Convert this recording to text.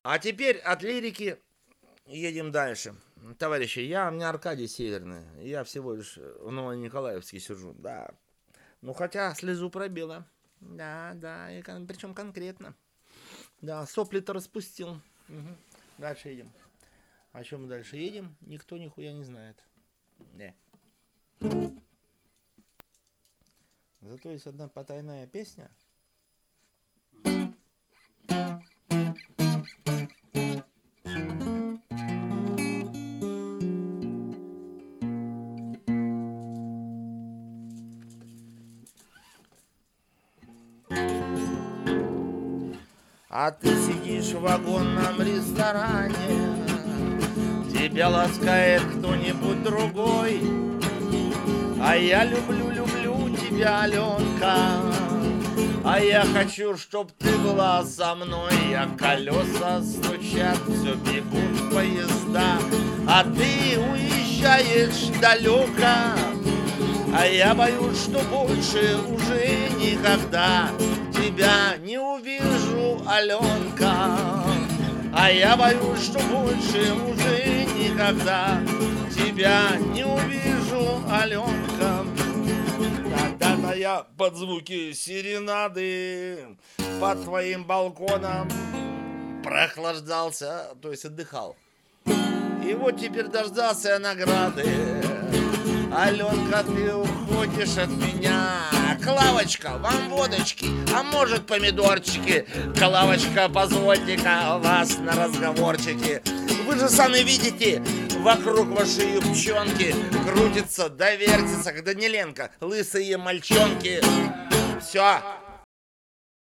А теперь от лирики едем дальше. Товарищи, у меня Аркадий Северный. Я всего лишь в Новониколаевске сижу, да. Ну, хотя слезу пробила. Да, и причем конкретно. Да, сопли-то распустил. Угу. Дальше едем. О чем мы дальше едем, никто нихуя не знает. Не. Зато есть одна потайная песня. А ты сидишь в вагонном ресторане, тебя ласкает кто-нибудь другой. А я люблю тебя, Аленка, а я хочу, чтоб ты была со мной. А колеса стучат, все бегут поезда, а ты уезжаешь далеко. А я боюсь, что больше уже никогда тебя не увижу, Аленка. А я боюсь, что больше уже никогда тебя не увижу, Аленка. Когда-то я под звуки серенады под твоим балконом прохлаждался, то есть отдыхал. И вот теперь дождался я награды. Аленка, ты уходишь от меня. Клавочка, вам водочки, а может помидорчики? Клавочка, позвольте-ка вас на разговорчики. Вы же сами видите, вокруг вашей юбчонки крутится, да вертится, как Даниленко, лысые мальчонки. Все,